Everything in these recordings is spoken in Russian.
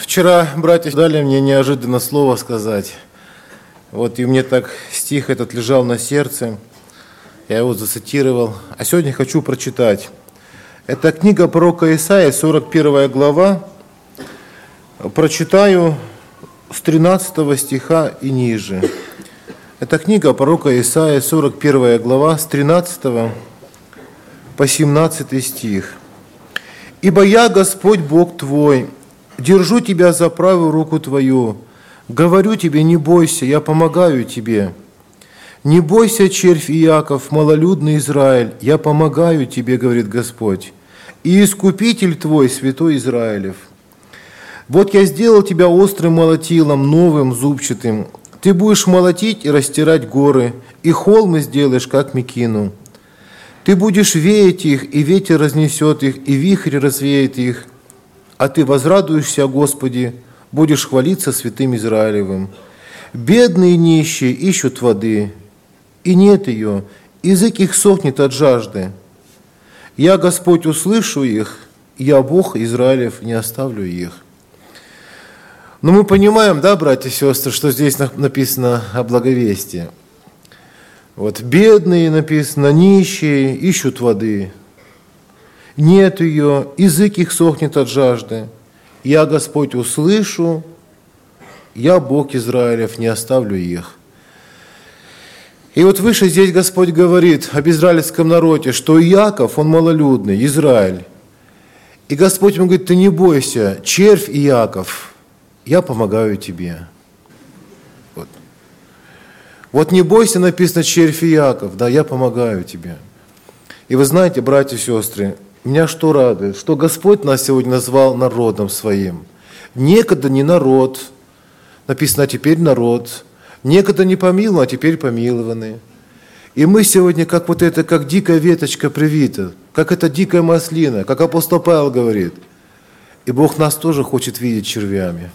Вчера братья дали мне неожиданно слово сказать. И мне так стих этот лежал на сердце. Я его зацитировал. А сегодня хочу прочитать. Это книга пророка Исаии, 41 глава. Прочитаю с 13 стиха и ниже. Это книга пророка Исаии, 41 глава, с 13 по 17 стих. «Ибо я, Господь Бог твой, держу тебя за правую руку твою, говорю тебе, не бойся, я помогаю тебе. Не бойся, червь Иаков, малолюдный Израиль, я помогаю тебе, говорит Господь, и искупитель твой, святой Израилев. Вот я сделал тебя острым молотилом, новым, зубчатым. Ты будешь молотить и растирать горы, и холмы сделаешь, как мекину. Ты будешь веять их, и ветер разнесет их, и вихрь развеет их. А ты возрадуешься, Господи, будешь хвалиться святым Израилевым. Бедные и нищие ищут воды, и нет ее, язык их сохнет от жажды. Я, Господь, услышу их, я, Бог Израилев, не оставлю их». Но мы понимаем, да, братья и сестры, что здесь написано о благовестии. Бедные, написано, нищие ищут воды. Нет ее, язык их сохнет от жажды. Я, Господь, услышу, я, Бог Израилев, не оставлю их. И выше здесь Господь говорит об израильском народе, что Иаков, он малолюдный, Израиль. И Господь ему говорит: ты не бойся, червь Иаков, я помогаю тебе. Не бойся, написано, червь Иаков, да, я помогаю тебе. И вы знаете, братья и сестры, меня что радует, что Господь нас сегодня назвал народом своим. Некогда не народ, написано, а теперь народ. Некогда не помилован, а теперь помилованы. И мы сегодня как дикая веточка привита, как эта дикая маслина, как апостол Павел говорит. И Бог нас тоже хочет видеть червями.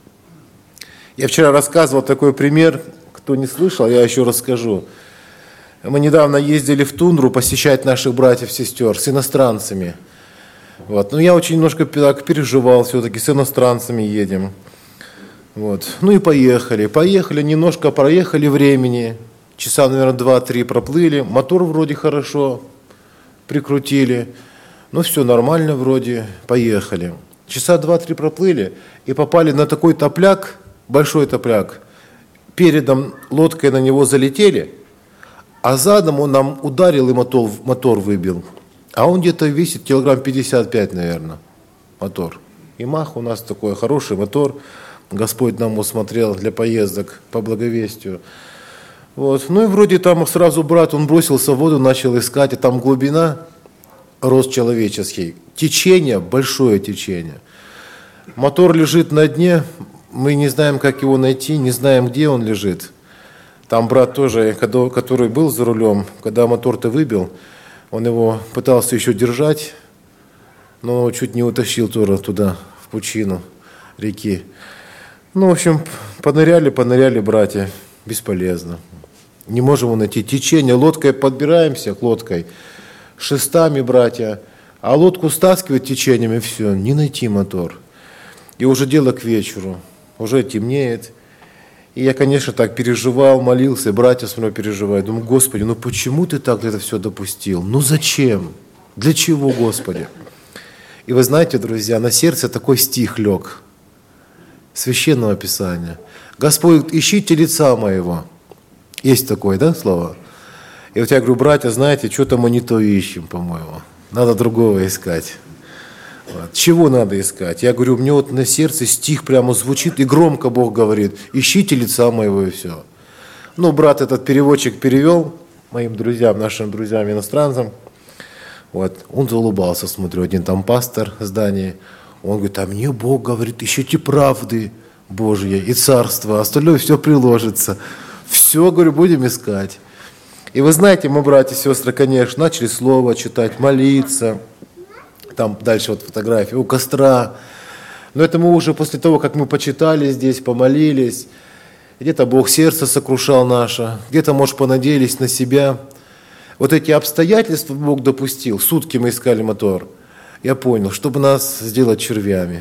Я вчера рассказывал такой пример, кто не слышал, я еще расскажу. Мы недавно ездили в тундру посещать наших братьев и сестер с иностранцами. Я очень немножко так переживал, все-таки с иностранцами едем. И поехали. Поехали, немножко проехали времени. Часа, наверное, 2-3 проплыли. Мотор вроде хорошо прикрутили. Все нормально вроде. Поехали. Часа 2-3 проплыли и попали на такой топляк, большой топляк. Передом лодкой на него залетели, а задом он нам ударил и мотор выбил. А он где-то весит килограмм 55, наверное, мотор. И мах у нас такой хороший мотор. Господь нам усмотрел для поездок по благовестию. И вроде там сразу брат, он бросился в воду, начал искать, и там глубина, рост человеческий. Течение, большое течение. Мотор лежит на дне, мы не знаем, как его найти, не знаем, где он лежит. Там брат тоже, который был за рулем, когда мотор-то выбил, он его пытался еще держать, но чуть не утащил туда, в пучину реки. В общем, поныряли братья, бесполезно. Не можем его найти. Течение, лодкой подбираемся к лодкой, шестами, братья, а лодку стаскивает течением, и все, не найти мотор. И уже дело к вечеру, уже темнеет. И я, конечно, так переживал, молился, братья со мной переживают. Думаю: Господи, почему ты так это все допустил? Зачем? Для чего, Господи? И вы знаете, друзья, на сердце такой стих лег, Священного Писания. Господь, ищите лица моего. Есть такое, да, слово? И я говорю: братья, знаете, что-то мы не то ищем, по-моему. Надо другого искать. Чего надо искать? Я говорю, мне на сердце стих прямо звучит, и громко Бог говорит: ищите лица моего, и все. Брат этот переводчик перевел моим друзьям, нашим друзьям, иностранцам. Он заулыбался, смотрю, один там пастор здания. Он говорит: а мне Бог говорит, ищите правды Божьей и царства, остальное все приложится. Все, говорю, будем искать. И вы знаете, мы, братья и сестры, конечно, начали слово читать, молиться. Там дальше фотографии у костра. Но это мы уже после того, как мы почитали здесь, помолились. Где-то Бог сердце сокрушал наше, где-то, может, понадеялись на себя. Эти обстоятельства Бог допустил. Сутки мы искали мотор. Я понял, чтобы нас сделать червями.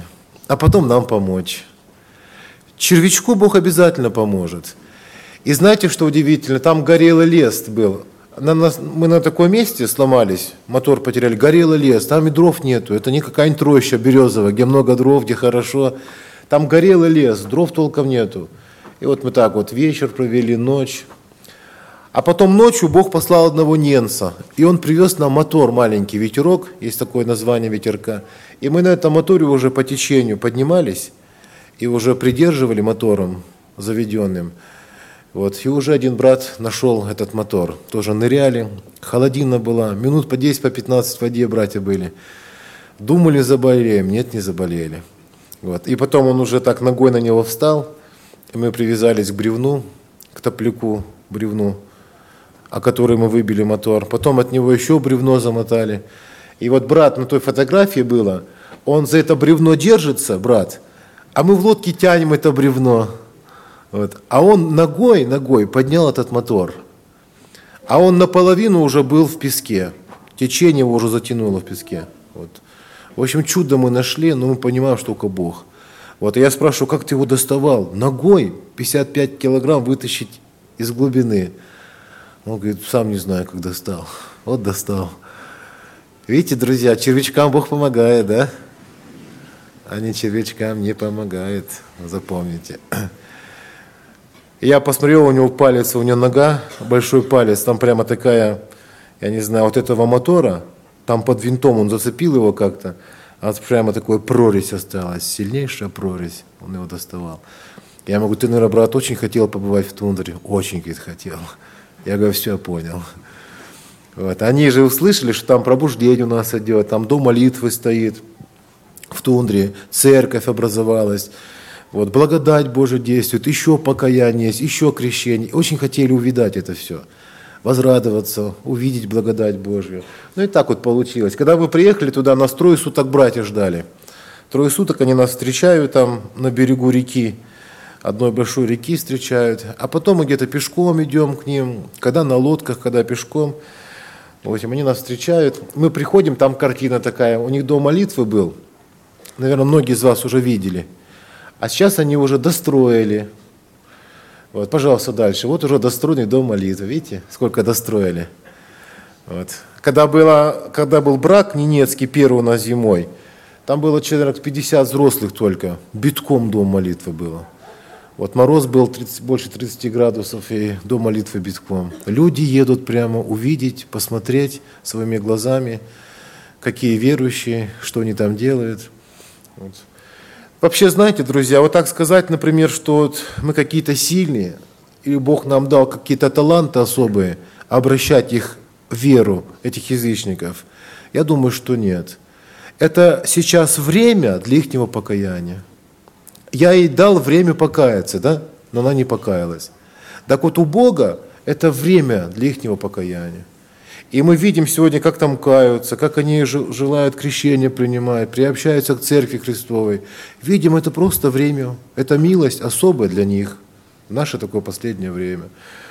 а потом нам помочь. Червячку Бог обязательно поможет. И знаете, что удивительно? Там горелый лес был. Мы на таком месте сломались, мотор потеряли, горелый лес, там и дров нету. Это не какая-нибудь роща березовая, где много дров, где хорошо. Там горелый лес, дров толком нету. И вот мы так вот вечер провели, ночь. А потом ночью Бог послал одного немца, и он привез нам мотор маленький, ветерок, есть такое название ветерка. И мы на этом моторе уже по течению поднимались, и уже придерживали мотором заведенным. Вот. И уже один брат нашел этот мотор, тоже ныряли, холодина была, минут по 10, по 15 в воде братья были. Думали, заболеем, нет, не заболели. Вот. И потом он уже так ногой на него встал, и мы привязались к бревну, к топляку, бревну, о которой мы выбили мотор. Потом от него еще бревно замотали. И вот брат на той фотографии было, он за это бревно держится, брат, а мы в лодке тянем это бревно. Вот. А он ногой поднял этот мотор. А он наполовину уже был в песке. Течение его уже затянуло в песке. Вот. В общем, чудо мы нашли, но мы понимаем, что только Бог. Вот. И я спрашиваю, как ты его доставал? Ногой 55 килограмм вытащить из глубины. Он говорит, сам не знаю, как достал. Вот достал. Видите, друзья, червячкам Бог помогает, да? А не червячкам не помогает. Запомните. Я посмотрел, у него палец, у него нога, большой палец, там прямо такая, я не знаю, вот этого мотора, там под винтом он зацепил его как-то, а прямо такой прорезь осталась, сильнейшая прорезь, он его доставал. Я говорю, ты, наверное, брат, очень хотел побывать в тундре, очень, говорит, хотел. Я говорю, все, понял. Вот. Они же услышали, что там пробуждение у нас идет, там дом молитвы стоит в тундре, церковь образовалась. Вот, благодать Божия действует, еще покаяние есть, еще крещение. Очень хотели увидать это все, возрадоваться, увидеть благодать Божью. Ну и так вот получилось. Когда мы приехали туда, нас 3 суток братья ждали. 3 суток они нас встречают там на берегу реки, одной большой реки встречают. А потом мы где-то пешком идем к ним, когда на лодках, когда пешком. В общем, они нас встречают. Мы приходим, там картина такая, у них дом молитвы был. Наверное, многие из вас уже видели. А сейчас они уже достроили. Вот, пожалуйста, дальше. Вот уже достроенный дом молитвы. Видите, сколько достроили. Вот. Когда был брак ненецкий первый у нас зимой, там было человек 50 взрослых только. Битком дом молитвы было. Вот мороз был больше 30 градусов, и дом молитвы битком. Люди едут прямо увидеть, посмотреть своими глазами, какие верующие, что они там делают. Вот. Вообще, знаете, друзья, вот так сказать, например, что вот мы какие-то сильные, или Бог нам дал какие-то таланты особые, обращать их в веру, этих язычников, я думаю, что нет. Это сейчас время для ихнего покаяния. Я ей дал время покаяться, да, но она не покаялась. Так вот, у Бога это время для ихнего покаяния. И мы видим сегодня, как там каются, как они желают крещения принимать, приобщаются к Церкви Христовой. Видим, это просто время, это милость особая для них в наше такое последнее время.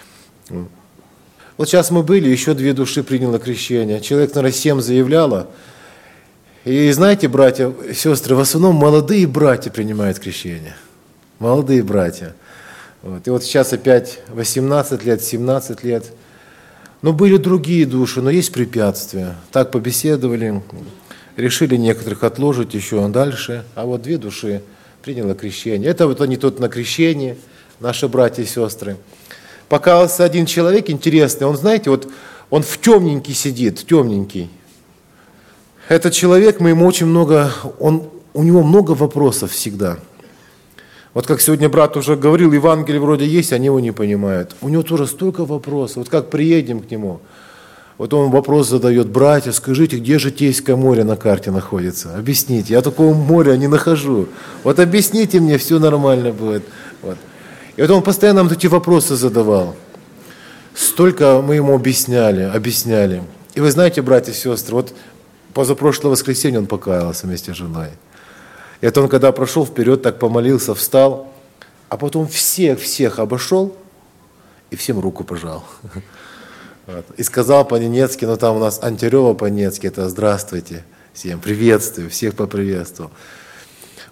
Вот сейчас мы были, еще 2 души приняло крещение. Человек, наверное, 7 заявляло. И знаете, братья, сестры, в основном молодые братья принимают крещение. Молодые братья. Вот. И вот сейчас опять 18 лет, 17 лет. Но были другие души, но есть препятствия. Так побеседовали, решили некоторых отложить еще дальше. А вот 2 души приняло крещение. Это вот они тут на крещении, наши братья и сестры. Покаялся один человек интересный, он, знаете, вот он в темненький сидит, темненький. Этот человек, мы ему очень много, у него много вопросов всегда. Вот как сегодня брат уже говорил, Евангелие вроде есть, они его не понимают. У него тоже столько вопросов. Вот как приедем к нему, вот он вопрос задает: братья, скажите, где Житейское море на карте находится? Объясните, я такого моря не нахожу. Вот объясните мне, все нормально будет. Вот. И вот он постоянно нам эти вопросы задавал. Столько мы ему объясняли. И вы знаете, братья и сестры, вот позапрошлое воскресенье он покаялся вместе с женой. Это он, когда прошел вперед, так помолился, встал, а потом всех обошел и всем руку пожал. Вот. И сказал по-ненецки, но там у нас Антирева по-ненецки, это «здравствуйте», всем приветствую, всех поприветствовал.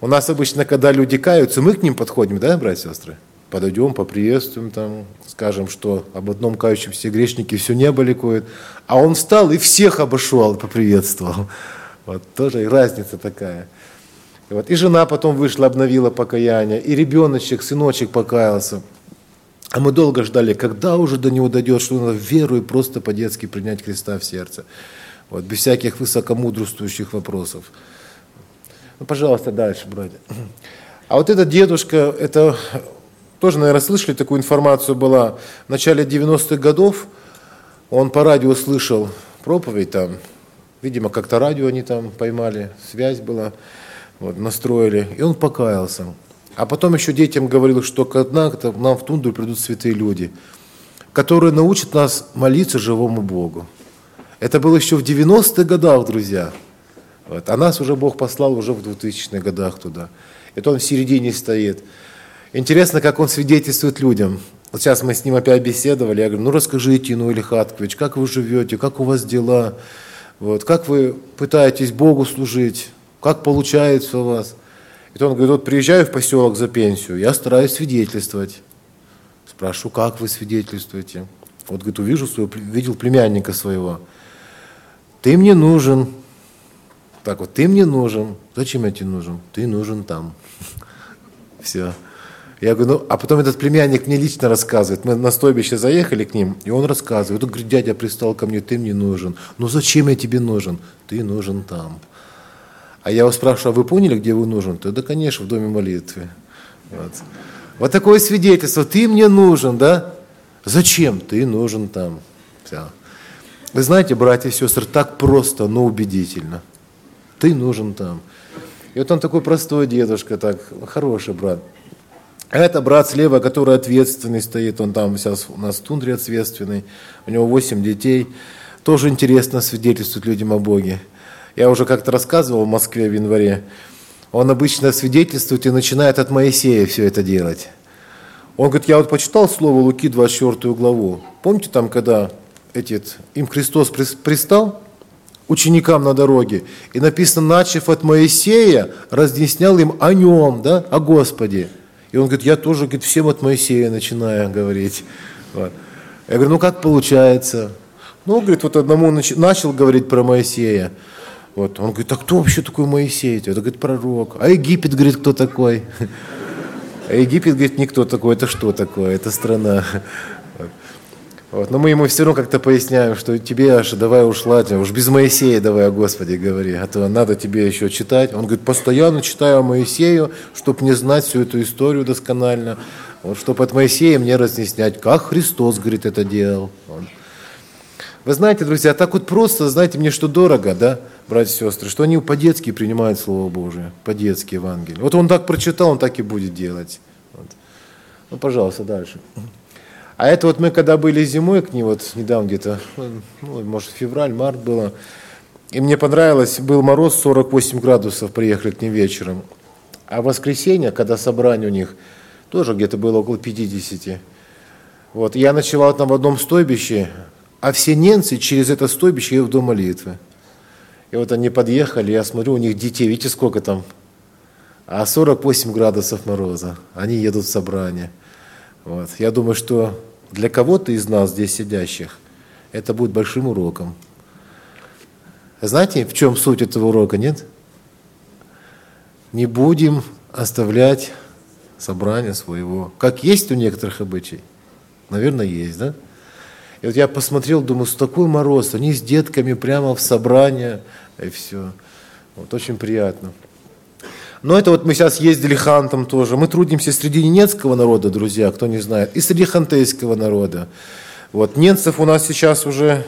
У нас обычно, когда люди каются, мы к ним подходим, да, братья и сестры? Подойдем, поприветствуем, там, скажем, что об одном кающемся грешнике все небо ликует. А он встал и всех обошел, поприветствовал. Вот тоже и разница такая. И жена потом вышла, обновила покаяние, и ребеночек, сыночек покаялся. А мы долго ждали, когда уже до него дойдет, что надо веру и просто по-детски принять Христа в сердце. Вот, без всяких высокомудрствующих вопросов. Ну, пожалуйста, дальше, братья. А вот этот дедушка, это тоже, наверное, слышали, такую информацию была. В начале 90-х годов он по радио слышал проповедь там. Видимо, как-то радио они там поймали, связь была, вот, настроили. И он покаялся. А потом еще детям говорил, что когда-то нам в тундру придут святые люди, которые научат нас молиться живому Богу. Это было еще в 90-х годах, друзья. Вот. А нас уже Бог послал уже в 2000-х годах туда. Это он в середине стоит. Интересно, как он свидетельствует людям. Вот сейчас мы с ним опять беседовали. Я говорю, ну расскажите, Илья Хаткович, как вы живете, как у вас дела, вот, как вы пытаетесь Богу служить, как получается у вас. И он говорит, вот приезжаю в поселок за пенсию, я стараюсь свидетельствовать. Спрашиваю, как вы свидетельствуете? Вот, говорит, видел племянника своего. Ты мне нужен. Так вот, ты мне нужен. Зачем я тебе нужен? Ты нужен там. Все. Я говорю, ну, а потом этот племянник мне лично рассказывает. Мы на стойбище заехали к ним, и он рассказывает. Он говорит, дядя пристал ко мне, ты мне нужен. Ну, зачем я тебе нужен? Ты нужен там. А я его спрашиваю, а вы поняли, где вы нужен? Да, конечно, в доме молитвы. Вот такое свидетельство. Ты мне нужен, да? Зачем? Ты нужен там. Все. Вы знаете, братья и сестры, так просто, но убедительно. Ты нужен там. И вот он такой простой дедушка, так, хороший брат. А это брат слева, который ответственный стоит, он там сейчас у нас в тундре ответственный, у него 8 детей. Тоже интересно свидетельствует людям о Боге. Я уже как-то рассказывал в Москве в январе. Он обычно свидетельствует и начинает от Моисея все это делать. Он говорит, я вот почитал слово Луки, 24 главу. Помните там, когда им Христос пристал ученикам на дороге, и написано, начав от Моисея, разъяснял им о нем, да, о Господе. И он говорит, я тоже, говорит, всем от Моисея начинаю говорить. Вот. Я говорю, ну как получается? Ну, говорит, вот одному начал говорить про Моисея. Вот. Он говорит, а кто вообще такой Моисей? Это, говорит, пророк. А Египет, говорит, кто такой? А Египет, говорит, никто такой. Это что такое? Это страна. Вот. Но мы ему все равно как-то поясняем, что тебе аж давай уж ладно, уж без Моисея давай о Господе говори, а то надо тебе еще читать. Он говорит, постоянно читаю о Моисею, чтобы мне знать всю эту историю досконально, вот, чтобы от Моисея мне разъяснять, как Христос, говорит, это делал. Вот. Вы знаете, друзья, так вот просто, знаете, мне что дорого, да, братья и сестры, что они по-детски принимают Слово Божие, по-детски Евангелие. Вот он так прочитал, он так и будет делать. Вот. Ну, пожалуйста, дальше. А это вот мы, когда были зимой к ним, вот недавно где-то, ну, может, февраль, март было, и мне понравилось, был мороз 48 градусов, приехали к ним вечером. А в воскресенье, когда собрание у них, тоже где-то было около 50. Вот, я ночевал там в одном стойбище, а все ненцы через это стойбище едут в дом молитвы. И вот они подъехали, я смотрю, у них детей, видите, сколько там? А 48 градусов мороза, они едут в собрание. Вот. Я думаю, что для кого-то из нас, здесь сидящих, это будет большим уроком. Знаете, в чем суть этого урока, нет? Не будем оставлять собрание своего. Как есть у некоторых обычай? Наверное, есть, да? И вот я посмотрел, думаю, с такой мороз, они с детками прямо в собрание, и все. Вот, очень приятно. Но это вот мы сейчас ездили хантом тоже. Мы трудимся среди ненецкого народа, друзья, кто не знает, и среди хантейского народа. Вот, ненцев у нас сейчас уже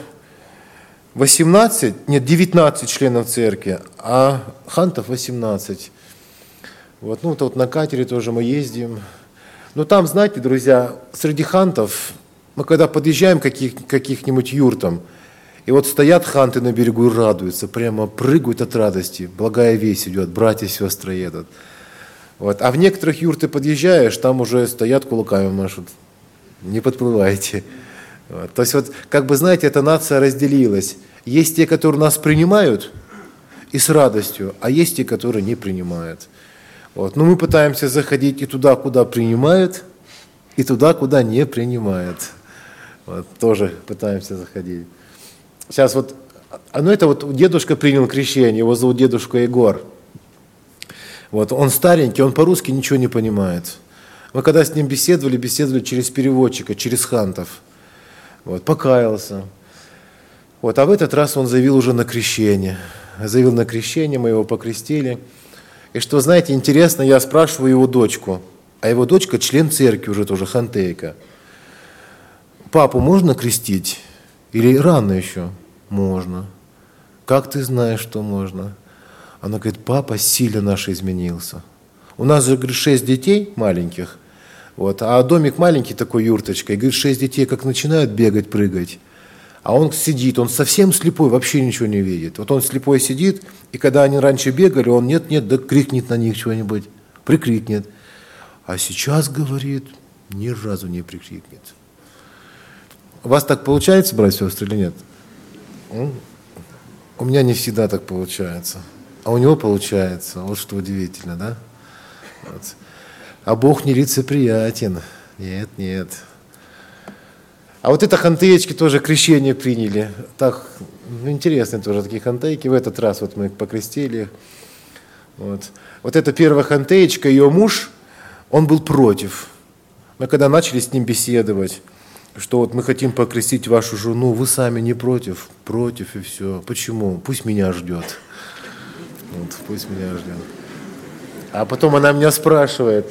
19 членов церкви, а хантов 18. Вот, ну, вот на катере тоже мы ездим. Но там, знаете, друзья, среди хантов, мы когда подъезжаем к каких-нибудь юртам, и вот стоят ханты на берегу и радуются, прямо прыгают от радости. Благая весть идет, братья и сестры едут. Вот. А в некоторых юрты подъезжаешь, там уже стоят, кулаками машут. Не подплывайте. Вот. То есть, вот, как бы, знаете, эта нация разделилась. Есть те, которые нас принимают и с радостью, а есть те, которые не принимают. Вот. Но мы пытаемся заходить и туда, куда принимают, и туда, куда не принимают. Вот. Тоже пытаемся заходить. Сейчас вот, это вот дедушка принял крещение, его зовут дедушка Егор. Вот. Он старенький, он по-русски ничего не понимает. Мы когда с ним беседовали через переводчика, через хантов. Вот. Покаялся. Вот. А в этот раз он заявил уже на крещение. Заявил на крещение, мы его покрестили. И что, знаете, интересно, я спрашиваю его дочку, а его дочка член церкви уже тоже, хантейка. Папу можно крестить? Или рано еще? Можно. Как ты знаешь, что можно? Она говорит, папа сильно наш изменился. У нас же, говорит, 6 детей маленьких, вот, а домик маленький такой, юрточка, и, говорит, 6 детей как начинают бегать, прыгать, а он сидит, он совсем слепой, вообще ничего не видит. Вот он слепой сидит, и когда они раньше бегали, он нет-нет, да крикнет на них что-нибудь, прикрикнет. А сейчас, говорит, ни разу не прикрикнет. У вас так получается, братья и сестры, или нет? У меня не всегда так получается. А у него получается. Вот что удивительно, да? Вот. А Бог не лицеприятен. Нет, нет. А вот это хантеечки тоже крещение приняли. Так, интересные тоже такие хантейки. В этот раз вот мы их покрестили их. Вот эта первая хантеечка, ее муж, он был против. Мы когда начали с ним беседовать, что вот мы хотим покрестить вашу жену, вы сами не против? Против и все. Почему? Пусть меня ждет. Вот, пусть меня ждет. А потом она меня спрашивает,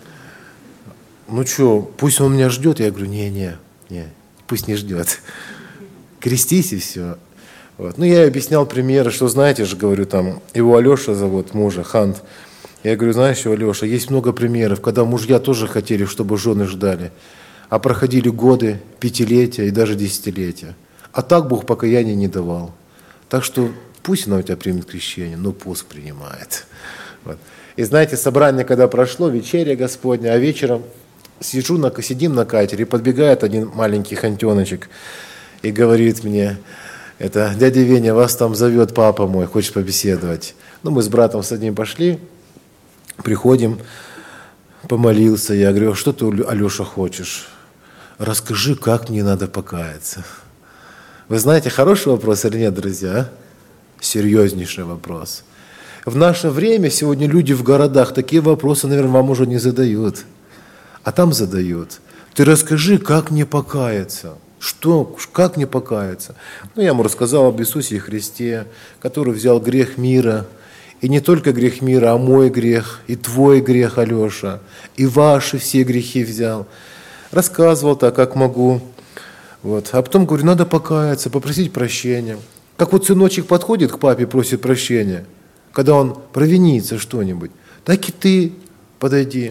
ну что, пусть он меня ждет? Я говорю, не, пусть не ждет. Крестись и все. Вот. Ну, я ей объяснял примеры, что, знаете же, говорю, там, его Алеша зовут, мужа, Хант. Я говорю, знаешь что, Алеша, есть много примеров, когда мужья тоже хотели, чтобы жены ждали. А проходили годы, пятилетия и даже десятилетия. А так Бог покаяния не давал. Так что пусть она у тебя примет крещение, но пусть принимает. Вот. И знаете, собрание, когда прошло, вечеря Господня, а вечером сидим на катере, и подбегает один маленький хантеночек и говорит мне, это дядя Веня, вас там зовет папа мой, хочет побеседовать. Ну, мы с братом с одним пошли, приходим, помолился, я говорю, что ты, Алеша, хочешь? Расскажи, как мне надо покаяться. Вы знаете, хороший вопрос или нет, друзья? Серьезнейший вопрос. В наше время сегодня люди в городах такие вопросы, наверное, вам уже не задают. А там задают. Ты расскажи, как мне покаяться. Как мне покаяться? Ну, я ему рассказал об Иисусе Христе, который взял грех мира. И не только грех мира, а мой грех, и твой грех, Алеша, и ваши все грехи взял. Рассказывал так, как могу. Вот. А потом говорю, надо покаяться, попросить прощения. Как вот сыночек подходит к папе, просит прощения, когда он провинится что-нибудь, так и ты подойди.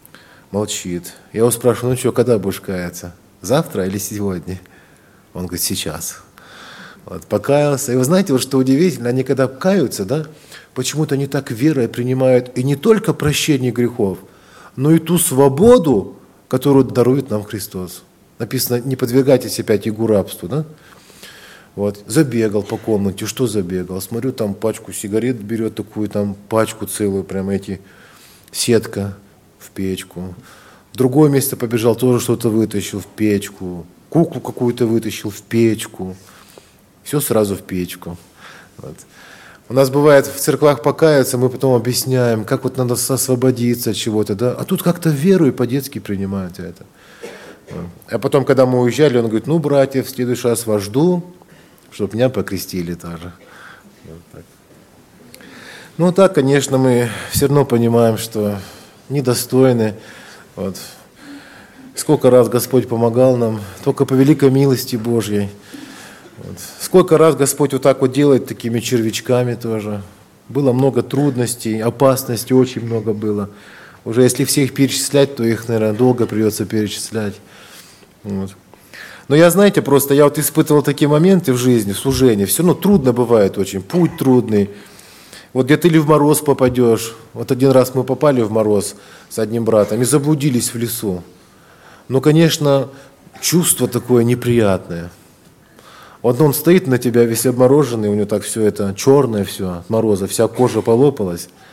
Молчит. Я его спрашиваю, ну что, когда будешь каяться? Завтра или сегодня? Он говорит, сейчас. Вот, покаялся. И вы знаете, вот что удивительно, они когда каются, да, почему-то они так верой принимают и не только прощение грехов, но и ту свободу, которую дарует нам Христос. Написано, не подвергайтесь опять игу рабству, да? Вот, забегал по комнате, что забегал? Смотрю, там пачку сигарет берет, такую там пачку целую, прямо сетка в печку. В другое место побежал, тоже что-то вытащил в печку. Куклу какую-то вытащил в печку. Все сразу в печку. Вот. У нас бывает в церквах покаяться, мы потом объясняем, как вот надо освободиться от чего-то, да? А тут как-то веру и по-детски принимают это. Вот. А потом, когда мы уезжали, он говорит, ну, братья, в следующий раз вас жду, чтобы меня покрестили тоже. Вот так. Ну, так, конечно, мы все равно понимаем, что недостойны. Вот. Сколько раз Господь помогал нам, только по великой милости Божьей. Вот. Сколько раз Господь вот так вот делает такими червячками тоже. Было много трудностей, опасностей очень много было. Уже если всех перечислять, то их, наверное, долго придется перечислять. Вот. Но я, знаете, просто я вот испытывал такие моменты в жизни, в служении. Все равно трудно бывает очень, путь трудный. Вот где ты или в мороз попадешь. Вот один раз мы попали в мороз с одним братом и заблудились в лесу. Но, конечно, чувство такое неприятное. Вот он стоит на тебя весь обмороженный, у него так все это черное все от мороза, вся кожа полопалась.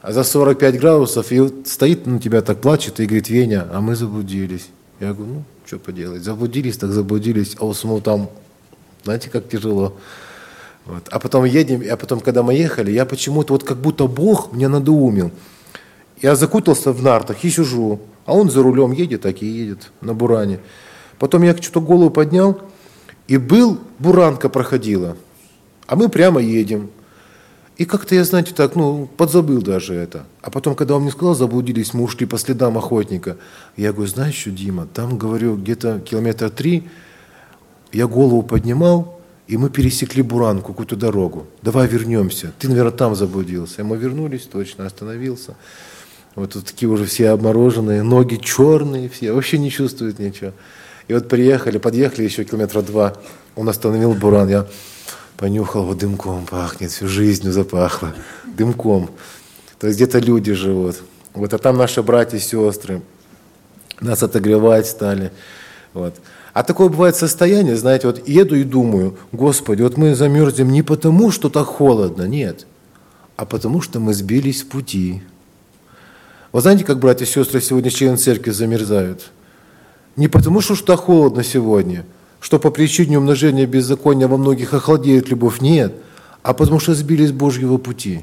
а за 45 градусов, и вот стоит на тебя так, плачет и говорит: Веня, а мы заблудились. Я говорю: ну, что поделать, заблудились, так заблудились, а у самого там, знаете, как тяжело. Вот. А потом едем, а потом, когда мы ехали, я почему-то, вот как будто Бог меня надоумил. Я закутался в нартах и сижу, а он за рулем едет, так и едет на буране. Потом я что-то голову поднял, и буранка проходила, а мы прямо едем. И как-то я, знаете, так, подзабыл даже это. А потом, когда он мне сказал, заблудились, мы ушли по следам охотника. Я говорю: знаешь что, Дима, там, говорю, где-то 3 километра, я голову поднимал, и мы пересекли буранку, какую-то дорогу. Давай вернемся. Ты, наверное, там заблудился. И мы вернулись, точно, остановился. Вот тут такие уже все обмороженные, ноги черные все, вообще не чувствуют ничего. И вот подъехали еще 2 километра, он остановил буран, я понюхал, вот дымком пахнет, всю жизнью запахло, дымком. То есть где-то люди живут. Вот, а там наши братья и сестры нас отогревать стали. Вот. А такое бывает состояние, знаете, вот еду и думаю: Господи, вот мы замерзнем не потому, что так холодно, нет, а потому, что мы сбились с пути. Вы знаете, как братья и сестры сегодня члены церкви замерзают? Не потому, что так холодно сегодня, что по причине умножения беззакония во многих охладеет любовь, нет, а потому что сбились с Божьего пути.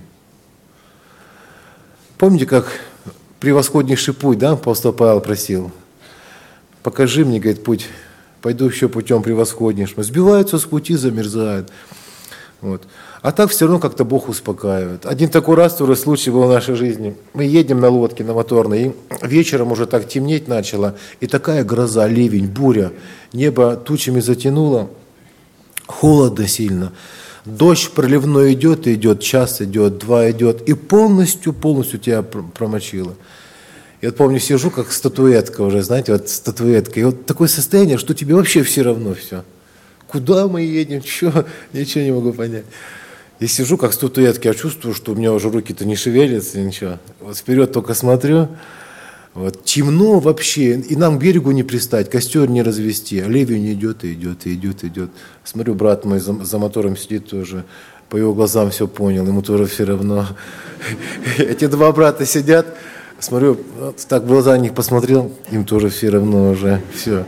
Помните, как превосходнейший путь, да, апостол Павел просил? Покажи мне, говорит, путь, пойду еще путем превосходнейшим. Сбиваются с пути, замерзают. Вот. А так все равно как-то Бог успокаивает. Один такой раз, второй случай был в нашей жизни. Мы едем на лодке, на моторной, и вечером уже так темнеть начало, и такая гроза, ливень, буря, небо тучами затянуло, холодно сильно. Дождь проливной идет и идет, час идет, 2 идет, и полностью тебя промочило. И вот помню, сижу как статуэтка уже, знаете, вот статуэтка, и вот такое состояние, что тебе вообще все равно все. Куда мы едем, что, ничего не могу понять. И сижу как статуэтка, я чувствую, что у меня уже руки-то не шевелятся, ничего. Вот вперед только смотрю, вот, темно вообще, и нам к берегу не пристать, костер не развести, а ливень идет и идет, и идет, и идет. Смотрю, брат мой за мотором сидит тоже, по его глазам все понял, ему тоже все равно. Эти 2 брата сидят, смотрю, так в глаза на них посмотрел, им тоже все равно уже, все.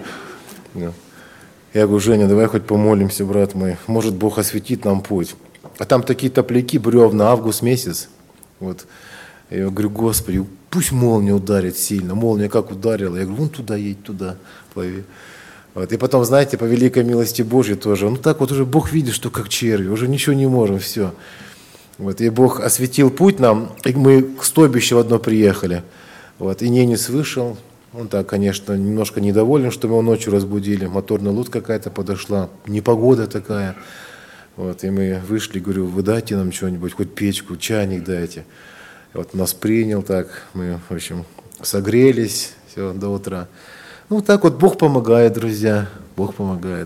Я говорю: Женя, давай хоть помолимся, брат мой, может Бог осветит нам путь. А там такие топляки, бревна, август месяц. Вот. Я говорю: Господи, пусть молния ударит сильно. Молния как ударила. Я говорю: вон туда едь, туда плыви. Вот. И потом, знаете, по великой милости Божьей тоже. Так вот уже Бог видит, что как черви, уже ничего не можем, все. Вот. И Бог осветил путь нам, и мы к стойбищу одно приехали. Вот. И ненец вышел. Он так, конечно, немножко недоволен, что мы его ночью разбудили. Моторная лодка какая-то подошла, непогода такая. Вот, и мы вышли, говорю: вы дайте нам что-нибудь, хоть печку, чайник дайте. И вот нас принял так, мы, в общем, согрелись, все, до утра. Так вот Бог помогает, друзья, Бог помогает.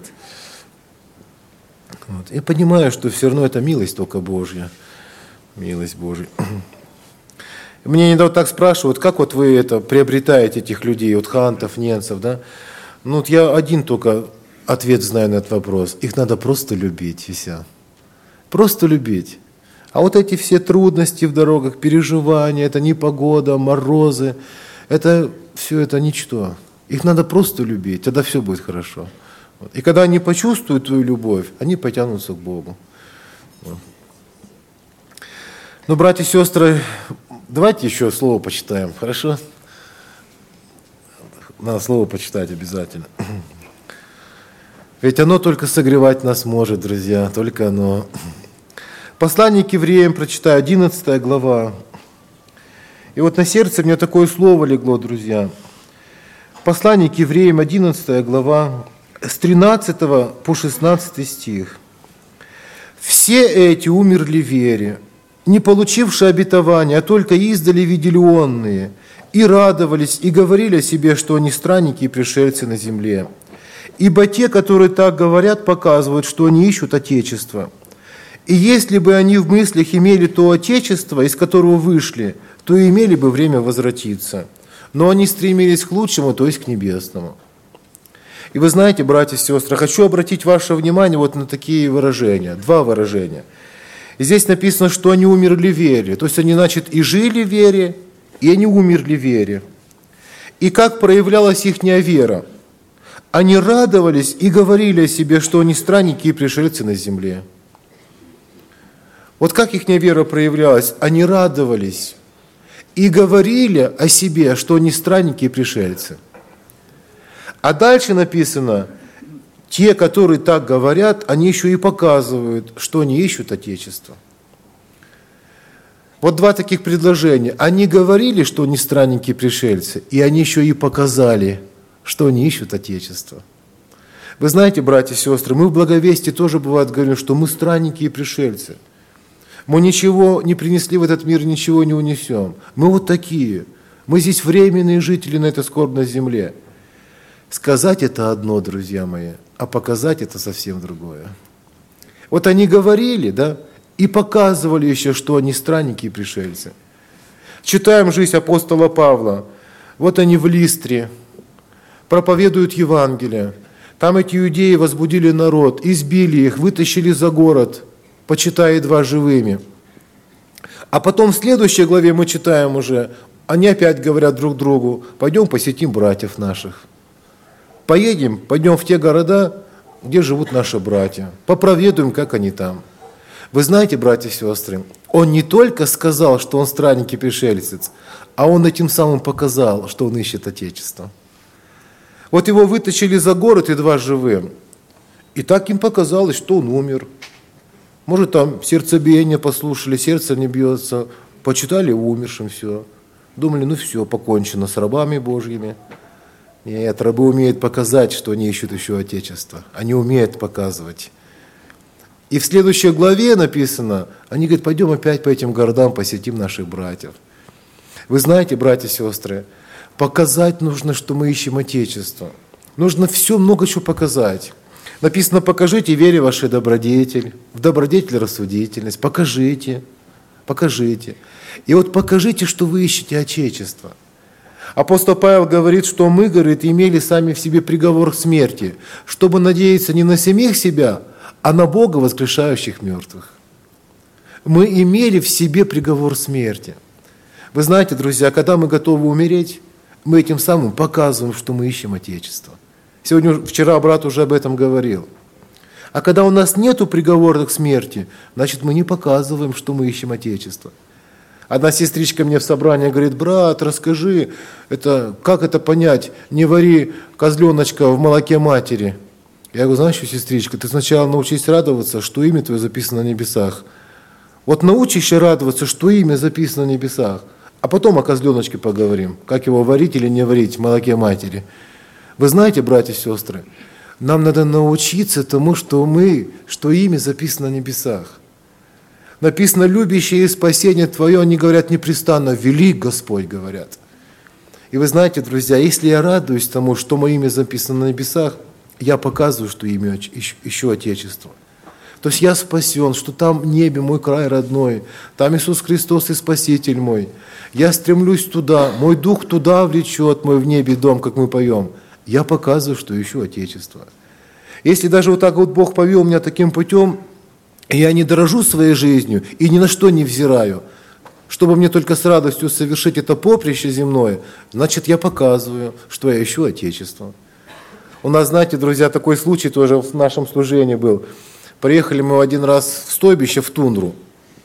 Вот. Я понимаю, что все равно это милость только Божья, милость Божья. Мне недавно так спрашивают: как вот вы это приобретаете этих людей, вот хантов, ненцев, да? Вот я один только ответ знаю на этот вопрос. Их надо просто любить, и все. Просто любить. А вот эти все трудности в дорогах, переживания, это непогода, морозы, это все это ничто. Их надо просто любить, тогда все будет хорошо. Вот. И когда они почувствуют твою любовь, они потянутся к Богу. Вот. Братья и сестры, давайте еще слово почитаем, хорошо? Надо слово почитать обязательно. Ведь оно только согревать нас может, друзья, только оно. Послание к евреям прочитаю, 11 глава. И вот на сердце мне такое слово легло, друзья. Послание к евреям, 11 глава, с 13 по 16 стих. «Все эти умерли в вере, не получившие обетования, а только издали видели онные, и радовались, и говорили о себе, что они странники и пришельцы на земле. Ибо те, которые так говорят, показывают, что они ищут Отечество. И если бы они в мыслях имели то Отечество, из которого вышли, то и имели бы время возвратиться. Но они стремились к лучшему, то есть к небесному». И вы знаете, братья и сестры, хочу обратить ваше внимание вот на такие выражения, 2 выражения. И здесь написано, что они умерли в вере. То есть они, значит, и жили в вере, и они умерли в вере. И как проявлялась их вера? Они радовались и говорили о себе, что они странники и пришельцы на земле. Вот как их вера проявлялась? Они радовались и говорили о себе, что они странники и пришельцы. А дальше написано, те, которые так говорят, они еще и показывают, что они ищут Отечество. Вот два таких предложения. Они говорили, что они странники и пришельцы, и они еще и показали, что они ищут Отечество. Вы знаете, братья и сестры, мы в Благовестии тоже бывает говорим, что мы странники и пришельцы. Мы ничего не принесли в этот мир, ничего не унесем. Мы вот такие. Мы здесь временные жители на этой скорбной земле. Сказать это одно, друзья мои, а показать это совсем другое. Вот они говорили, да, и показывали еще, что они странники и пришельцы. Читаем жизнь апостола Павла. Вот они в Листре, проповедуют Евангелие. Там эти иудеи возбудили народ, избили их, вытащили за город, почитая едва живыми. А потом в следующей главе мы читаем уже, они опять говорят друг другу, пойдем посетим братьев наших. Пойдем в те города, где живут наши братья, попроведуем, как они там. Вы знаете, братья и сестры, он не только сказал, что он странник и пришелец, а он этим самым показал, что он ищет Отечество. Вот его вытащили за город едва живым, и так им показалось, что он умер. Может, там сердцебиение послушали, сердце не бьется, почитали умершим, все. Думали, ну все, покончено с рабами Божьими. Нет, рабы умеют показать, что они ищут еще Отечество. Они умеют показывать. И в следующей главе написано, они говорят, пойдем опять по этим городам, посетим наших братьев. Вы знаете, братья и сестры, показать нужно, что мы ищем Отечество. Нужно все, много чего показать. Написано, покажите вере вашей добродетель, в добродетель рассудительность. Покажите. И вот покажите, что вы ищете Отечество. Апостол Павел говорит, что мы, говорит, имели сами в себе приговор к смерти, чтобы надеяться не на самих себя, а на Бога, воскрешающих мертвых. Мы имели в себе приговор смерти. Вы знаете, друзья, когда мы готовы умереть, мы этим самым показываем, что мы ищем Отечество. Вчера брат уже об этом говорил. А когда у нас нет приговора к смерти, значит, мы не показываем, что мы ищем Отечество. Одна сестричка мне в собрании говорит, брат, расскажи, как это понять, не вари козленочка в молоке матери. Я говорю, знаешь что, сестричка, ты сначала научись радоваться, что имя твое записано на небесах. Вот научишься радоваться, что имя записано на небесах, а потом о козленочке поговорим, как его варить или не варить в молоке матери. Вы знаете, братья и сестры, нам надо научиться тому, что имя записано на небесах. Написано, любящие спасение Твое, они говорят непрестанно, велик Господь, говорят. И вы знаете, друзья, если я радуюсь тому, что мое имя записано на небесах, я показываю, что имя ищу Отечество. То есть я спасен, что там в небе мой край родной, там Иисус Христос и Спаситель мой. Я стремлюсь туда, мой дух туда влечет, мой в небе дом, как мы поем. Я показываю, что ищу Отечество. Если даже вот так вот Бог повел меня таким путем, и я не дорожу своей жизнью и ни на что не взираю, чтобы мне только с радостью совершить это поприще земное, значит, я показываю, что я ищу Отечество. У нас, знаете, друзья, такой случай тоже в нашем служении был. Приехали мы один раз в стойбище, в тундру,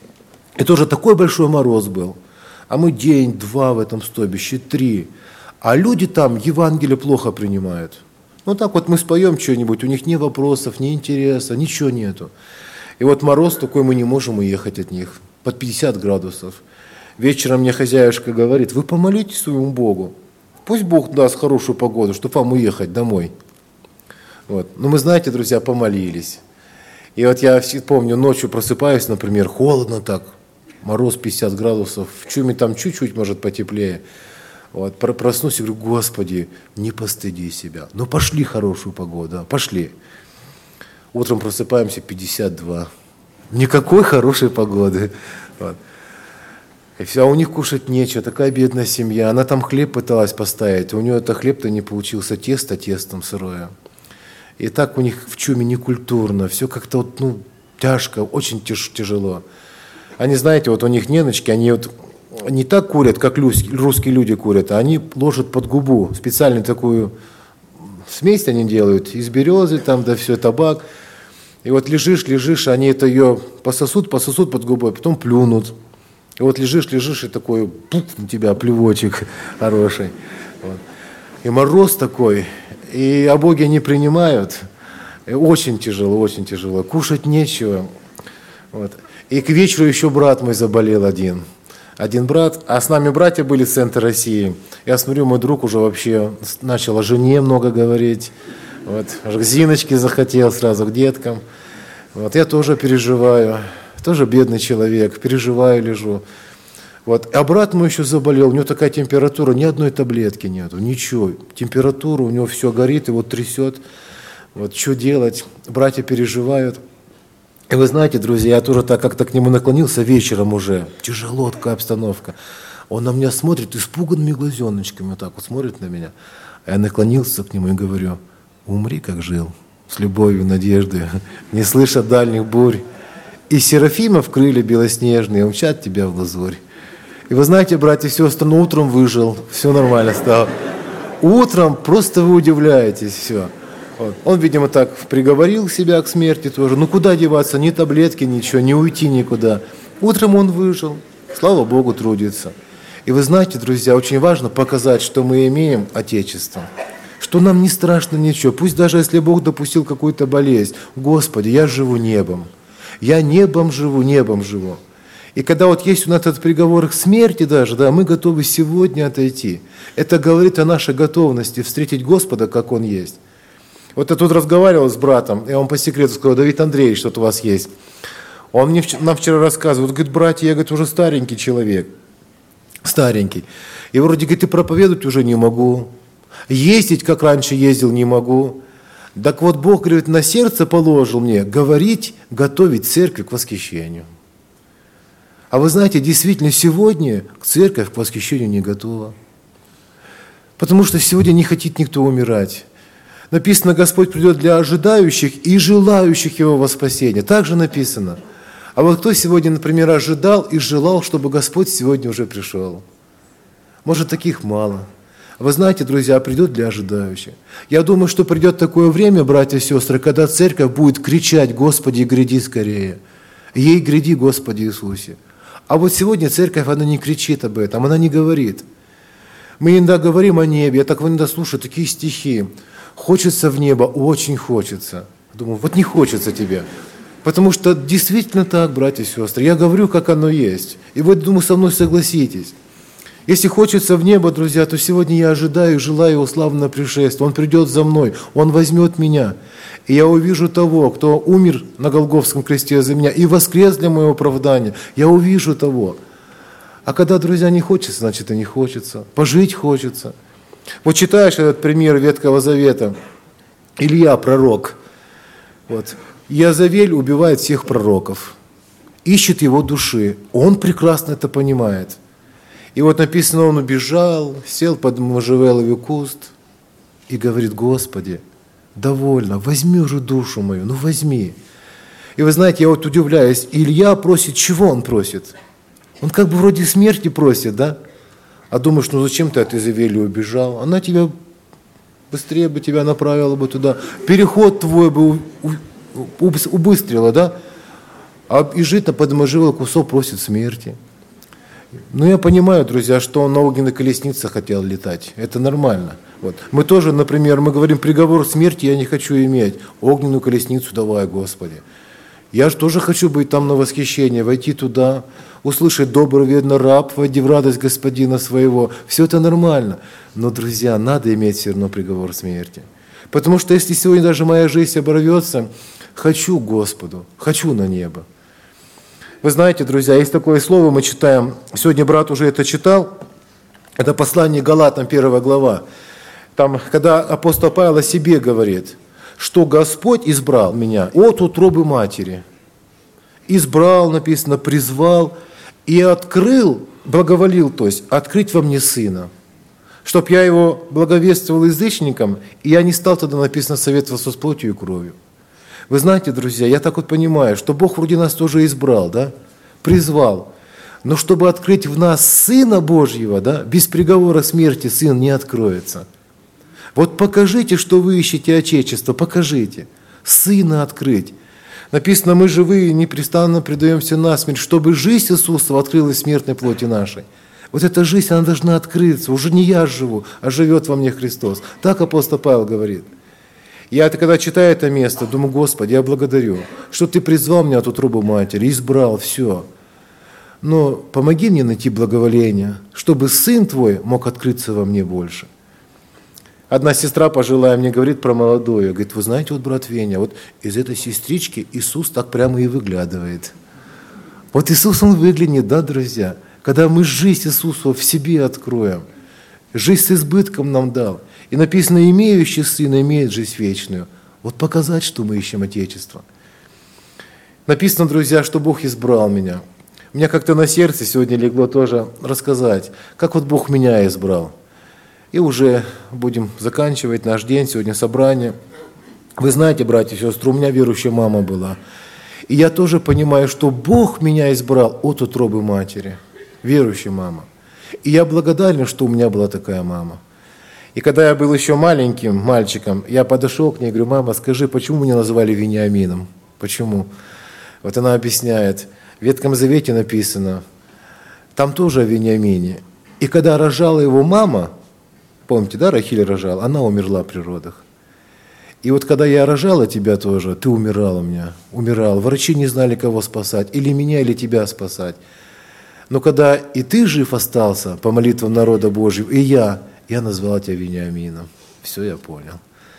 и тоже такой большой мороз был. А мы день, два в этом стойбище, 3. А люди там Евангелие плохо принимают. Ну так вот мы споем что-нибудь, у них ни вопросов, ни интереса, ничего нету. И вот мороз такой, мы не можем уехать от них, под 50 градусов. Вечером мне хозяюшка говорит, вы помолитесь своему Богу, пусть Бог даст хорошую погоду, чтобы вам уехать домой. Вот. Ну мы, знаете, друзья, помолились. И вот я помню, ночью просыпаюсь, например, холодно так, мороз 50 градусов, в чуме там чуть-чуть, может, потеплее. Вот. Проснусь и говорю, Господи, не постыди себя. Ну пошли хорошую погоду, пошли. Утром просыпаемся 52. Никакой хорошей погоды. Вот. И все, а у них кушать нечего, такая бедная семья. Она там хлеб пыталась поставить, у нее это хлеб-то не получился, тесто тестом сырое. И так у них в чуме некультурно, все как-то вот, тяжко, очень тяжело. Они, знаете, вот у них неночки, они вот не так курят, как русские люди курят, а они ложат под губу специальную такую смесь они делают из березы, там, да все, табак. И вот лежишь, они это ее пососут под губой, потом плюнут. И вот лежишь, и такой, пук, у тебя плевочек хороший. Вот. И мороз такой, и о Боге не принимают. И очень тяжело. Кушать нечего. Вот. И к вечеру еще брат мой заболел один брат, а с нами братья были с центра России. Я смотрю, мой друг уже вообще начал о жене много говорить. Вот. Аж к Зиночке захотел сразу, к деткам. Вот. Я тоже переживаю, тоже бедный человек, переживаю, лежу. Вот. А брат мой еще заболел, у него такая температура, ни одной таблетки нету, ничего. Температура, у него все горит, его трясет. Вот. Что делать? Братья переживают. И вы знаете, друзья, я тоже так как-то к нему наклонился вечером уже. Тяжело такая обстановка. Он на меня смотрит испуганными глазеночками, вот так вот смотрит на меня. А я наклонился к нему и говорю: умри, как жил, с любовью, надеждой, не слыша дальних бурь. И серафимов крылья белоснежные умчат тебя в лазурь. И вы знаете, братья и сестры, ну утром выжил, все нормально стало. Утром просто вы удивляетесь, все. Вот. Он, видимо, так приговорил себя к смерти тоже. Ну куда деваться, ни таблетки, ничего, не уйти никуда. Утром он выжил, слава Богу, трудится. И вы знаете, друзья, очень важно показать, что мы имеем Отечество, что нам не страшно ничего. Пусть даже если Бог допустил какую-то болезнь, Господи, я живу небом. Я небом живу. И когда вот есть у нас этот приговор к смерти даже, да, мы готовы сегодня отойти. Это говорит о нашей готовности встретить Господа, как Он есть. Вот я тут разговаривал с братом, и он по секрету сказал: Давид Андреевич, что-то у вас есть. Он нам вчера рассказывал, говорит: братья, я, говорит, уже старенький человек, старенький. И вроде, говорит, и проповедовать уже не могу, ездить, как раньше ездил, не могу. Так вот, Бог, говорит, на сердце положил мне говорить, готовить церковь к восхищению. А вы знаете, действительно, сегодня церковь к восхищению не готова. Потому что сегодня не хочет никто умирать. Написано, Господь придет для ожидающих и желающих Его во спасение. Так же написано. А вот кто сегодня, например, ожидал и желал, чтобы Господь сегодня уже пришел? Может, таких мало. Вы знаете, друзья, придет для ожидающих. Я думаю, что придет такое время, братья и сестры, когда церковь будет кричать: Господи, гряди скорее. Ей гряди, Господи Иисусе. А вот сегодня церковь, она не кричит об этом, она не говорит. Мы иногда говорим о небе, я так иногда слушаю такие стихи. Хочется в небо, очень хочется. Думаю, вот не хочется тебе. Потому что действительно так, братья и сестры. Я говорю, как оно есть. И вы, думаю, со мной согласитесь. Если хочется в небо, друзья, то сегодня я ожидаю и желаю Его славного пришествия. Он придет за мной, Он возьмет меня. И я увижу того, кто умер на Голгофском кресте за меня и воскрес для моего оправдания. Я увижу того. А когда, друзья, не хочется, значит и не хочется. Пожить хочется. Вот читаешь этот пример Ветхого Завета. Илья, пророк. Вот. Иезавель убивает всех пророков. Ищет его души. Он прекрасно это понимает. И вот написано, он убежал, сел под можжевеловый куст и говорит: Господи, довольно, возьми уже душу мою, ну возьми. И вы знаете, я вот удивляюсь, Илья просит, чего он просит? Он как бы вроде смерти просит, да? А думаешь, ну зачем ты от Иезавели убежал? Она тебя, быстрее бы тебя направила бы туда. Переход твой бы убыстрила, да? А и жить на подможивый кусок просит смерти. Ну, я понимаю, друзья, что он на огненной колеснице хотел летать. Это нормально. Вот. Мы тоже, например, мы говорим: приговор смерти я не хочу иметь. Огненную колесницу давай, Господи. Я же тоже хочу быть там на восхищение, войти туда, услышать: добрый, верный раб, войди в радость господина своего. Все это нормально. Но, друзья, надо иметь все равно приговор смерти. Потому что если сегодня даже моя жизнь оборвется, хочу к Господу, хочу на небо. Вы знаете, друзья, есть такое слово, мы читаем, сегодня брат уже это читал, это послание Галатам, 1 глава. Там, когда апостол Павел о себе говорит, что Господь избрал меня от утробы матери. Избрал, написано, призвал и открыл, благоволил, то есть открыть во мне Сына, чтоб я Его благовествовал язычникам, и я не стал тогда, написано, советоваться с плотью и кровью. Вы знаете, друзья, я так вот понимаю, что Бог вроде нас тоже избрал, да, призвал. Но чтобы открыть в нас Сына Божьего, да, без приговора смерти Сын не откроется. Вот покажите, что вы ищете Отечество, покажите. Сына открыть. Написано, мы живые непрестанно предаемся насмерть, чтобы жизнь Иисусова открылась в смертной плоти нашей. Вот эта жизнь, она должна открыться. Уже не я живу, а живет во мне Христос. Так апостол Павел говорит. Я когда читаю это место, думаю, Господи, я благодарю, что Ты призвал меня от утробы матери, избрал, все. Но помоги мне найти благоволение, чтобы Сын Твой мог открыться во мне больше. Одна сестра пожилая мне говорит про молодую. Говорит, вы знаете, вот брат Веня, вот из этой сестрички Иисус так прямо и выглядывает. Вот Иисус, Он выглянет, да, друзья? Когда мы жизнь Иисуса в себе откроем, жизнь с избытком нам дал. И написано, имеющий Сына имеет жизнь вечную. Вот показать, что мы ищем Отечество. Написано, друзья, что Бог избрал меня. У меня как-то на сердце сегодня легло тоже рассказать, как вот Бог меня избрал. И уже будем заканчивать наш день, сегодня собрание. Вы знаете, братья и сестры, у меня верующая мама была. И я тоже понимаю, что Бог меня избрал от утробы матери. Верующая мама. И я благодарен, что у меня была такая мама. И когда я был еще маленьким мальчиком, я подошел к ней и говорю, мама, скажи, почему меня назвали Вениамином? Почему? Вот она объясняет. В Ветхом Завете написано, там тоже о Вениамине. И когда рожала его мама, помните, да, Рахиль рожала, она умерла при родах. И вот когда я рожала тебя тоже, ты умирал у меня, умирал. Врачи не знали, кого спасать, или меня, или тебя спасать. Но когда и ты жив остался по молитвам народа Божьего, и я назвал тебя Вениамином. Все, я понял.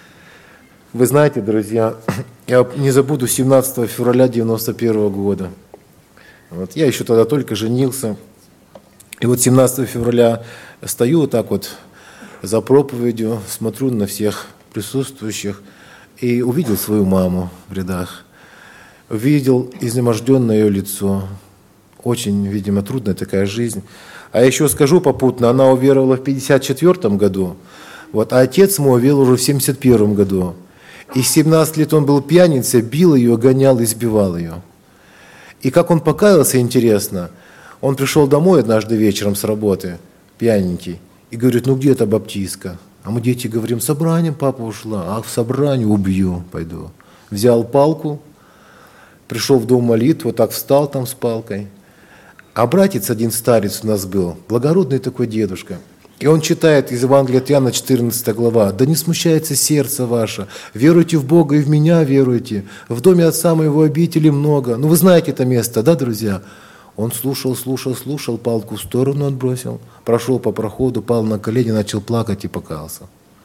Вы знаете, друзья, я не забуду 17 февраля 1991 года. Вот, я еще тогда только женился. И вот 17 февраля стою вот так вот за проповедью, смотрю на всех присутствующих и увидел свою маму в рядах. Увидел изнеможденное ее лицо. Очень, видимо, трудная такая жизнь. А еще скажу попутно, она уверовала в 1954 году, вот, а отец мой уверовал уже в 1971 году. И 17 лет он был пьяницей, бил ее, гонял, избивал ее. И как он покаялся, интересно, он пришел домой однажды вечером с работы, пьяненький, и говорит, ну где эта баптистка? А мы, дети, говорим, собранием папа ушла, а в собрание убью, пойду. Взял палку, пришел в дом молитвы, вот так встал там с палкой. А братец один старец у нас был, благородный такой дедушка. И он читает из Евангелия от Иоанна, 14 глава. «Да не смущается сердце ваше, веруйте в Бога и в меня веруйте. В доме отца моего обители много». Ну вы знаете это место, да, друзья? Он слушал, палку в сторону отбросил, прошел по проходу, пал на колени, начал плакать и покаялся.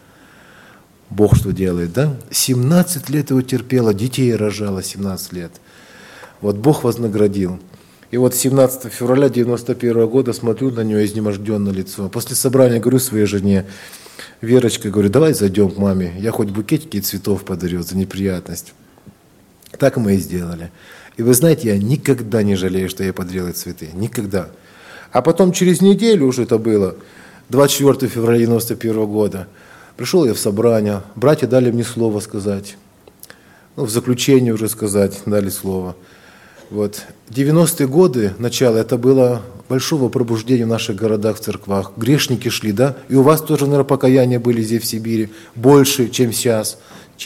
Бог что делает, да? 17 лет его терпела, детей рожала 17 лет. Вот Бог вознаградил. И вот 17 февраля 1991 года смотрю на нее изнеможденное лицо. После собрания говорю своей жене, Верочка, говорю, давай зайдем к маме, я хоть букетики цветов подарю за неприятность. Так мы и сделали. И вы знаете, я никогда не жалею, что я подарил ей цветы. Никогда. А потом через неделю уже это было, 24 февраля 1991 года, пришел я в собрание, братья дали мне слово сказать. Ну, в заключение уже сказать, дали слово. Вот. 90-е годы, начало, это было большого пробуждения в наших городах, в церквах. Грешники шли, да? И у вас тоже, наверное, покаяния были здесь, в Сибири, больше, чем сейчас.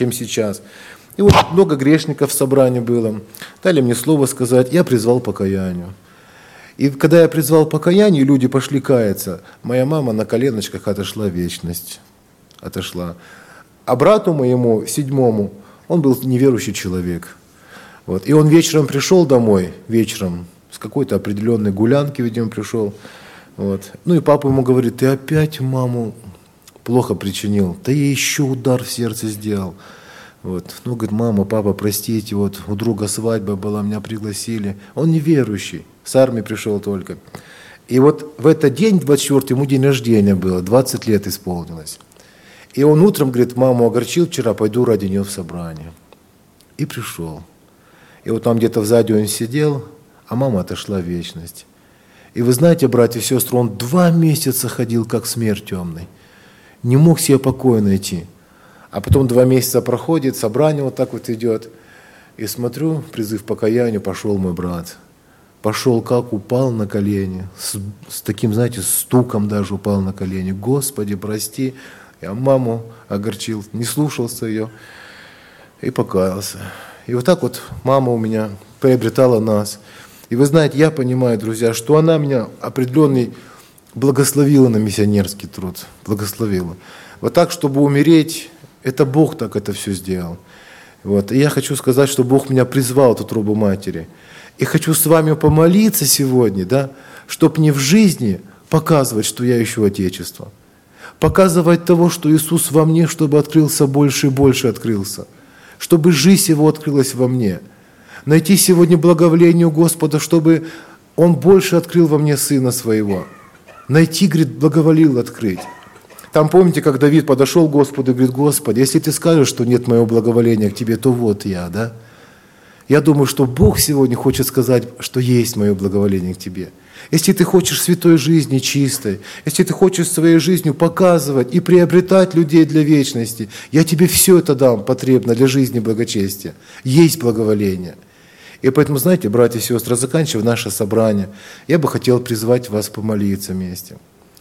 И вот много грешников в собрании было. Дали мне слово сказать, я призвал к покаянию. И когда я призвал к покаянию, люди пошли каяться. Моя мама на коленочках отошла в вечность. Отошла. А брату моему, 7-му, он был неверующий человек. Вот. И он вечером пришел домой, с какой-то определенной гулянки, видимо, пришел. Вот. Ну и папа ему говорит, ты опять маму плохо причинил, ты ей еще удар в сердце сделал. Вот. Ну, говорит, мама, папа, простите, вот у друга свадьба была, меня пригласили. Он неверующий, с армии пришел только. И вот в этот день, 24-й, ему день рождения было, 20 лет исполнилось. И он утром, говорит, маму огорчил вчера, пойду ради нее в собрание. И пришел. И вот там где-то сзади он сидел, а мама отошла в вечность. И вы знаете, братья и сестры, он 2 месяца ходил, как смерть темный. Не мог себе покоя найти. А потом 2 месяца проходит, собрание вот так вот идет. И смотрю, призыв к покаянию, пошел мой брат. Пошел, как упал на колени, с таким, знаете, стуком даже упал на колени. Господи, прости, я маму огорчил, не слушался ее и покаялся. И вот так вот мама у меня приобретала нас. И вы знаете, я понимаю, друзья, что она меня определенный благословила на миссионерский труд, благословила. Вот так, чтобы умереть, это Бог так это все сделал. Вот. И я хочу сказать, что Бог меня призвал в утробу матери. И хочу с вами помолиться сегодня, да, чтобы не в жизни показывать, что я ищу Отечество. Показывать того, что Иисус во мне, чтобы открылся больше и больше открылся. Чтобы жизнь Его открылась во мне. Найти сегодня благоволение у Господа, чтобы Он больше открыл во мне Сына Своего. Найти, говорит, благоволил открыть. Там помните, как Давид подошел к Господу и говорит: Господи, если Ты скажешь, что нет моего благоволения к Тебе, то вот я, да? Я думаю, что Бог сегодня хочет сказать, что есть мое благоволение к тебе. Если ты хочешь святой жизни, чистой, если ты хочешь своей жизнью показывать и приобретать людей для вечности, я тебе все это дам потребно для жизни благочестия. Есть благоволение. И поэтому, знаете, братья и сестры, заканчивая наше собрание, я бы хотел призвать вас помолиться вместе.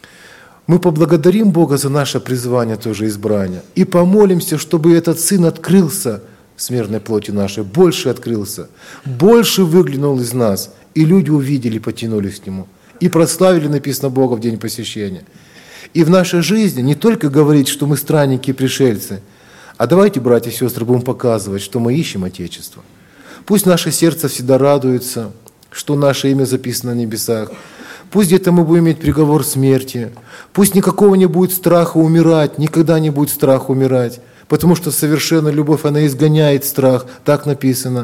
Мы поблагодарим Бога за наше призвание, тоже избрание, и помолимся, чтобы этот Сын открылся смертной плоти нашей, больше открылся, больше выглянул из нас, и люди увидели, потянулись к Нему, и прославили, написано, Бога в день посещения. И в нашей жизни не только говорить, что мы странники и пришельцы, а давайте, братья и сестры, будем показывать, что мы ищем Отечество. Пусть наше сердце всегда радуется, что наше имя записано на небесах. Пусть где-то мы будем иметь приговор смерти. Пусть никакого не будет страха умирать, никогда не будет страха умирать. Потому что совершенная любовь, она изгоняет страх, так написано.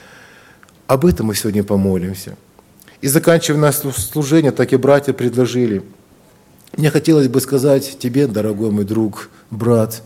Об этом мы сегодня помолимся. И заканчивая наше служение, так и братья предложили. Мне хотелось бы сказать тебе, дорогой мой друг, брат,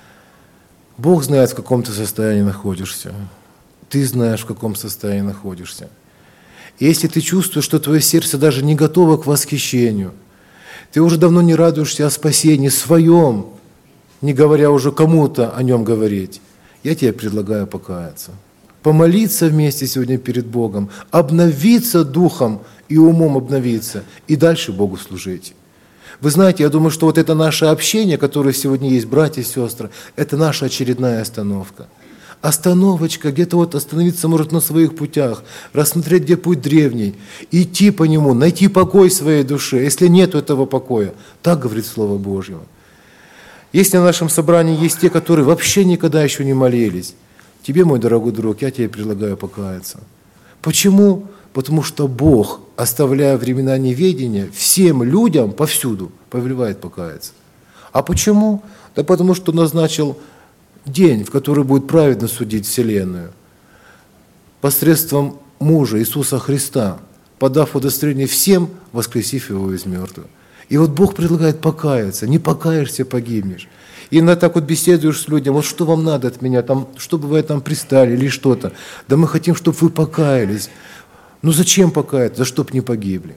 Бог знает, в каком ты состоянии находишься. Ты знаешь, в каком состоянии находишься. И если ты чувствуешь, что твое сердце даже не готово к восхищению, ты уже давно не радуешься о спасении своем, не говоря уже кому-то о нем говорить, я тебе предлагаю покаяться. Помолиться вместе сегодня перед Богом, обновиться духом и умом обновиться, и дальше Богу служить. Вы знаете, я думаю, что вот это наше общение, которое сегодня есть, братья и сестры, это наша очередная остановка. Остановочка, где-то вот остановиться может на своих путях, рассмотреть, где путь древний, идти по нему, найти покой в своей душе, если нет этого покоя. Так говорит Слово Божье. Если на нашем собрании есть те, которые вообще никогда еще не молились, тебе, мой дорогой друг, я тебе предлагаю покаяться. Почему? Потому что Бог, оставляя времена неведения, всем людям повсюду повелевает покаяться. А почему? Да потому что назначил день, в который будет праведно судить вселенную. Посредством мужа Иисуса Христа, подав удостоверение всем, воскресив его из мертвых. И вот Бог предлагает покаяться. Не покаешься, погибнешь. И иногда так вот беседуешь с людьми, вот что вам надо от меня, там, чтобы вы там пристали или что-то. Да мы хотим, чтобы вы покаялись. Ну зачем покаяться? Да чтоб не погибли.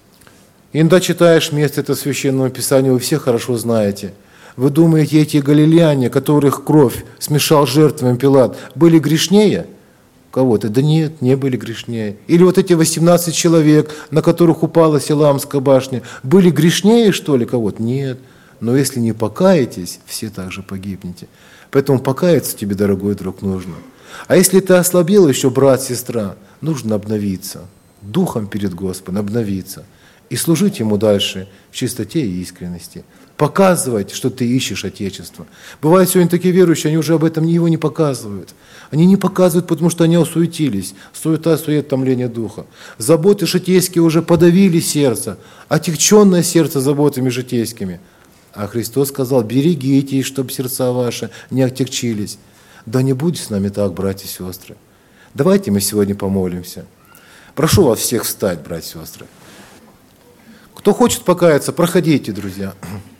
И иногда читаешь место этого Священного Писания, вы все хорошо знаете. Вы думаете, эти галилеяне, которых кровь смешал с жертвами Пилат, были грешнее кого-то? Да нет, не были грешнее. Или вот эти 18 человек, на которых упала Силамская башня, были грешнее, что ли, кого-то? Нет. Но если не покаетесь, все также погибнете. Поэтому покаяться тебе, дорогой друг, нужно. А если ты ослабел еще, брат, сестра, нужно обновиться. Духом перед Господом обновиться. И служить Ему дальше в чистоте и искренности. Показывать, что ты ищешь Отечество. Бывают сегодня такие верующие, они уже об этом его не показывают. Они не показывают, потому что они осуетились. Суета, сует, томление духа. Заботы житейские уже подавили сердце. Отягченное сердце заботами житейскими. А Христос сказал: берегитесь, чтобы сердца ваши не отягчились. Да не будет с нами так, братья и сестры. Давайте мы сегодня помолимся. Прошу вас всех встать, братья и сестры. Кто хочет покаяться, проходите, друзья.